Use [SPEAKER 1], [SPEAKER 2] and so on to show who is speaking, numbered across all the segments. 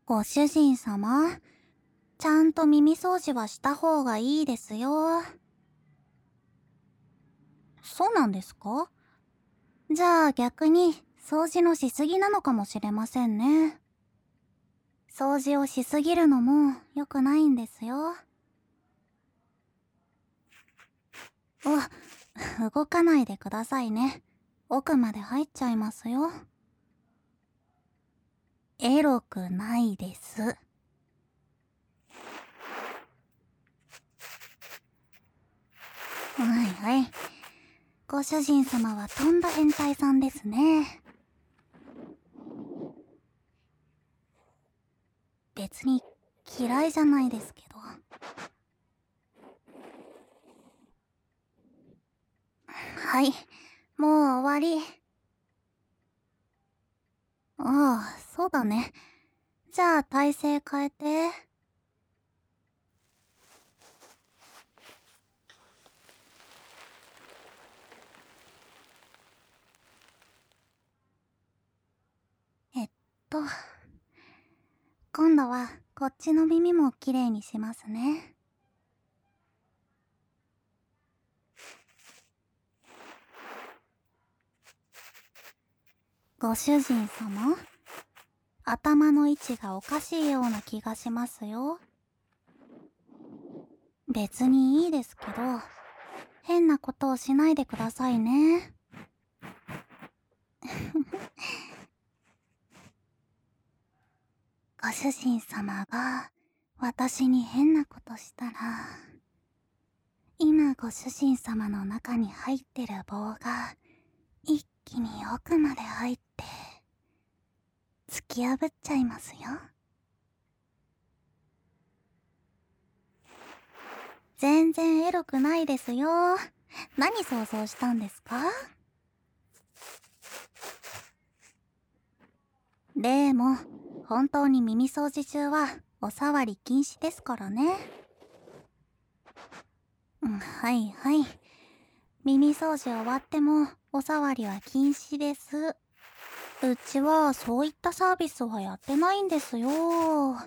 [SPEAKER 1] ご主人様、ちゃんと耳掃除はした方がいいですよ。そうなんですか？じゃあ逆に掃除のしすぎなのかもしれませんね。掃除をしすぎるのも良くないんですよ。動かないでくださいね。奥まで入っちゃいますよ。エロくないです。はいはい。ご主人様はとんだ変態さんですね。別に嫌いじゃないですけど。はい、もう終わり。ああ、そうだね。じゃあ体勢変えて。えっと、今度はこっちの耳もきれいにしますね。ご主人様、頭の位置がおかしいような気がしますよ。別にいいですけど、変なことをしないでくださいね。ご主人様が私に変なことしたら、今ご主人様の中に入ってる棒が一気に奥まで入って突き破っちゃいますよ。全然エロくないですよ。何想像したんですか？でも本当に耳掃除中はお触り禁止ですからね。はいはい。耳掃除終わってもお触りは禁止です。うちはそういったサービスはやってないんですよ。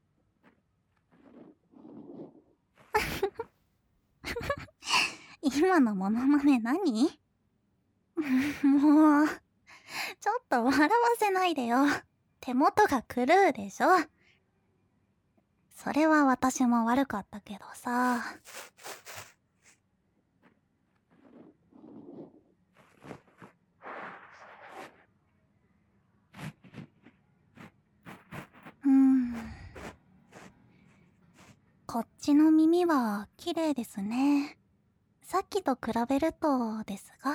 [SPEAKER 1] 今のモノマネ何？もう、ちょっと笑わせないでよ。手元が狂うでしょ。それは私も悪かったけどさ。うーん。こっちの耳は綺麗ですね。さっきと比べるとですが。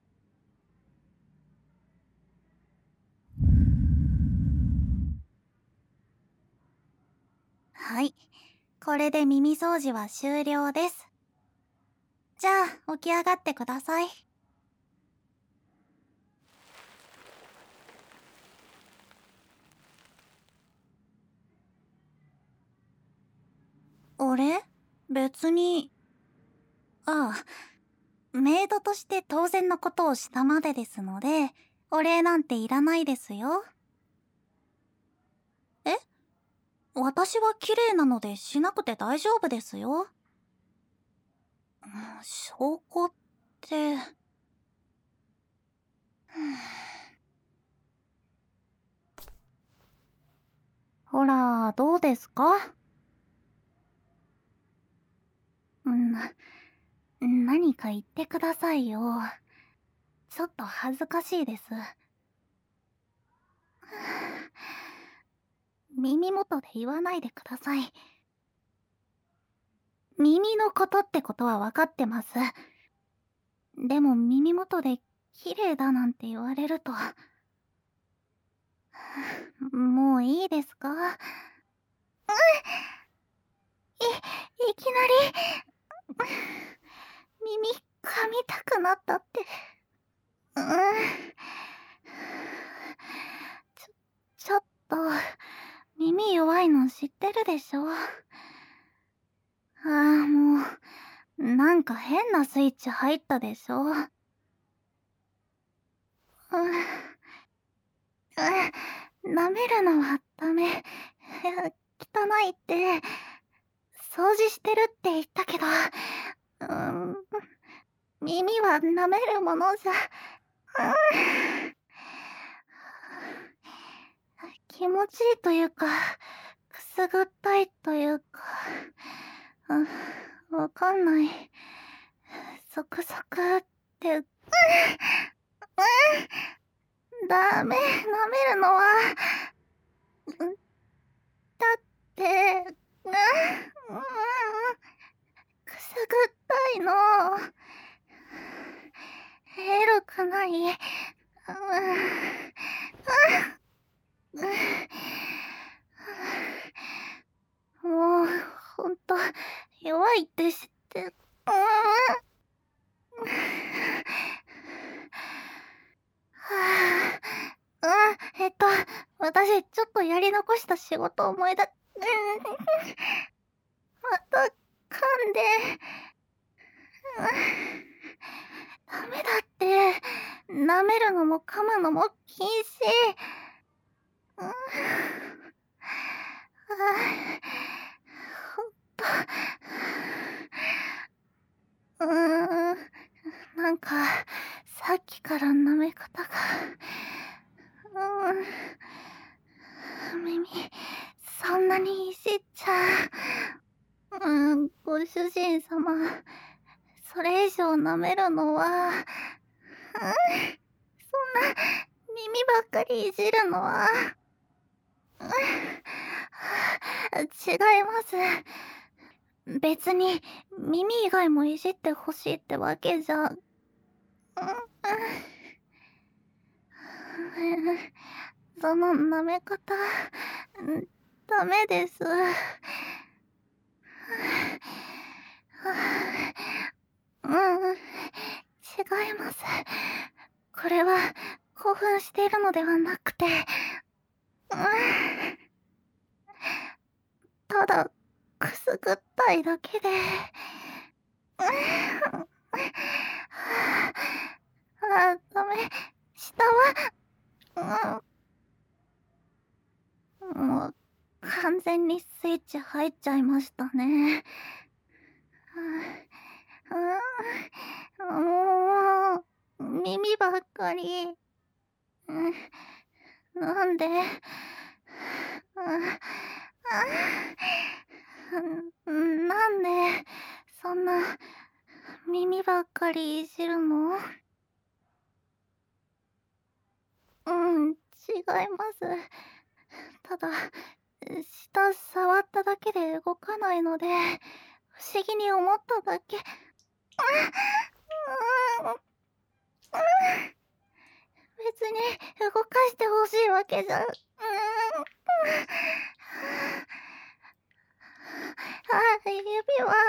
[SPEAKER 1] はい。これで耳掃除は終了です。じゃあ、起き上がってください。俺？別に。ああ、メイドとして当然のことをしたまでですので、お礼なんていらないですよ。え？私は綺麗なのでしなくて大丈夫ですよ。証拠って。ほら、どうですか？何か言ってくださいよ。ちょっと恥ずかしいです。耳元で言わないでください。耳のことってことは分かってます。でも耳元で綺麗だなんて言われると。もういいですか？いきなり、耳噛みたくなったって。うん。ちょっと、耳弱いの知ってるでしょ？もう、なんか変なスイッチ入ったでしょ？舐めるのはダメ。 汚いって、掃除してるって言ったけど、耳は舐めるものじゃ、気持ちいいというか、くすぐったいというか、わかんない。サクサクって、ダメ、舐めるのは、だって、くすぐったいの。エロくない。もう、ほんと、弱いって知って。はあ、私、ちょっとやり残した仕事思い出、また、噛んで、ダメだって、舐めるのも噛むのも禁止。ほんと、なんか、さっきから舐め方が、耳、そんなにいじっちゃ。ご主人様、それ以上舐めるのは、そんな耳ばっかりいじるのは、違います。別に耳以外もいじってほしいってわけじゃ、その舐め方、ダメです。違います。これは興奮しているのではなくて、ただくすぐったいだけで。ダメ。下は、もう完全にスイッチ入っちゃいましたね。もう、耳ばっかり。なんで、なんで、そんな、耳ばっかりいじるの？違います。ただ、下触っただけで動かないので、不思議に思っただけ。別に動かしてほしいわけじゃ。指は、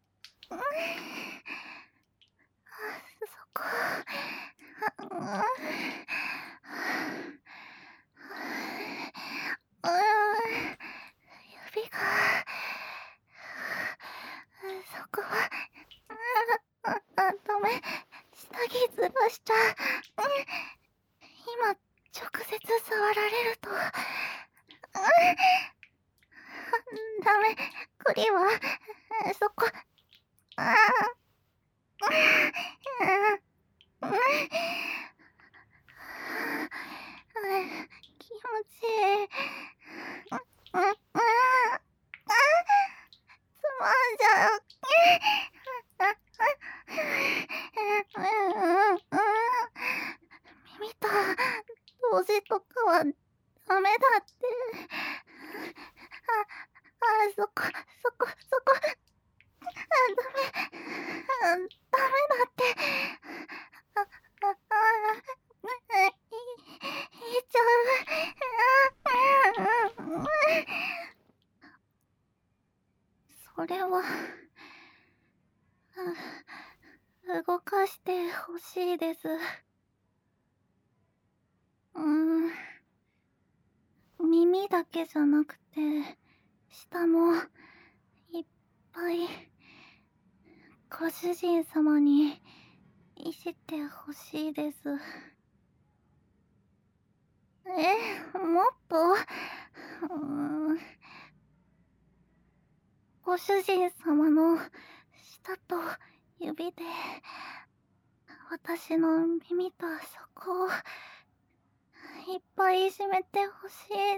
[SPEAKER 1] そこ。指が、そこは、ダメ。下着ずらしちゃ。今、直接触られると。ダメ。クリは、そこ。気持ちいい。つまんじゃう。耳と同時とかはダメだって。そこ、そこ、そこ。ダメ。ダメだって。言っちゃう。それは、動かしてほしいです。耳だけじゃなくて、下もいっぱいご主人様にいじってほしいです。もっと、 ご主人様の舌と指で私の耳とそこをいっぱい締めてほしいです。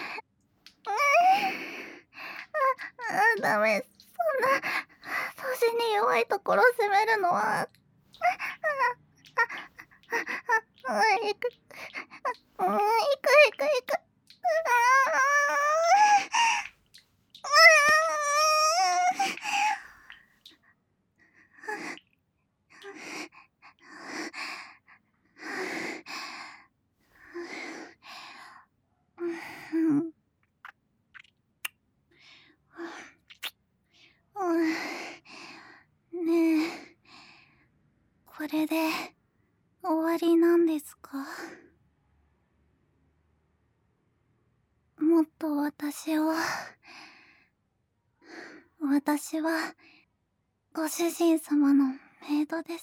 [SPEAKER 1] ダメ。そんな、年に弱いところを責めるのは、いく、いく。ねえ、これで終わりなんですか？もっと私はご主人様のメイドです。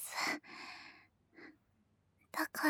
[SPEAKER 1] だから、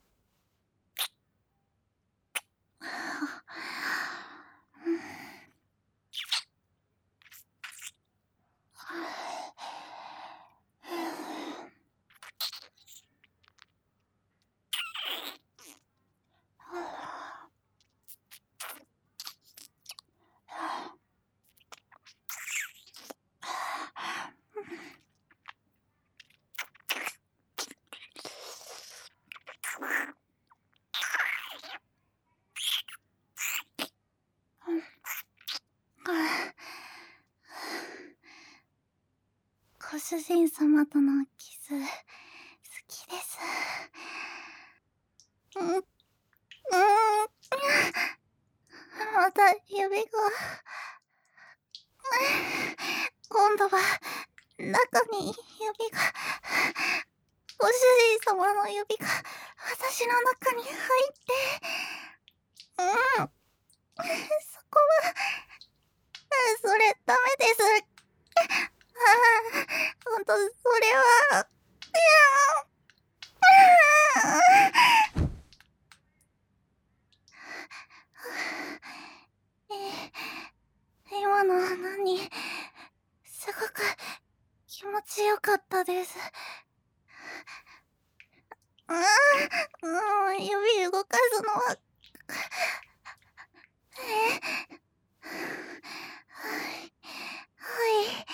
[SPEAKER 1] ご主人様とのキス、好きです。また指が。今度は中に指が。ご主人様の指が私の中に入って。そこは、それダメです。ほんと、それは。今の何、すごく気持ちよかったです。指動かすのは。はい。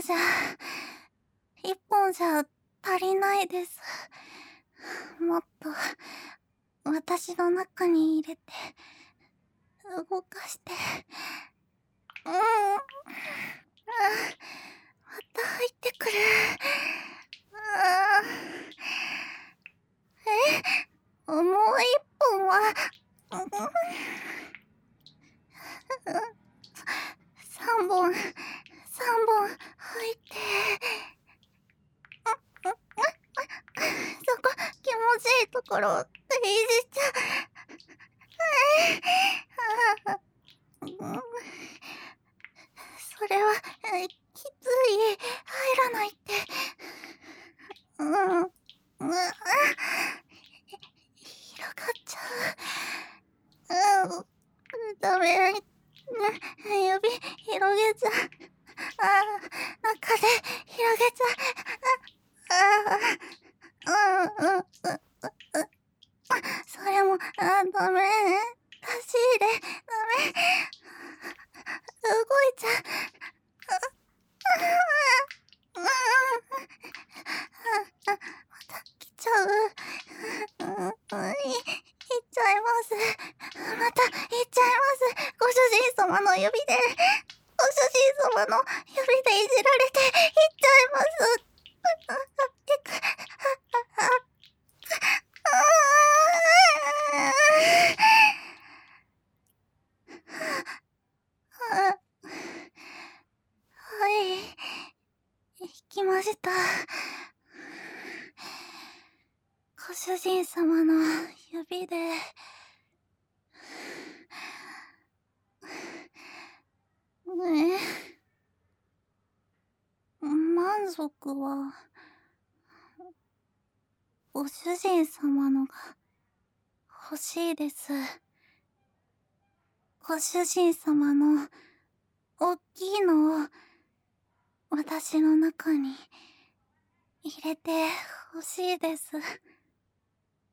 [SPEAKER 1] 一本じゃ足りないです。もっと私の中に入れて動かして。また入ってくる。もう一本は。三本入って。そこ、気持ちいいところ、いじっちゃ。それは、きつい。入らないって。広がっちゃう。ダメ。指広げちゃう。中で広げちゃう。それも、ダメ。出し入れ、ダメ。動いちゃう。また来ちゃう。行っちゃいます。また行っちゃいます。ご主人様の指で、ご主人様の指でいじられて行っちゃいます。はい、行きました。ご主人様の指で。満足は、ご主人様のが欲しいです。ご主人様のおっきいのを私の中に入れてほしいです。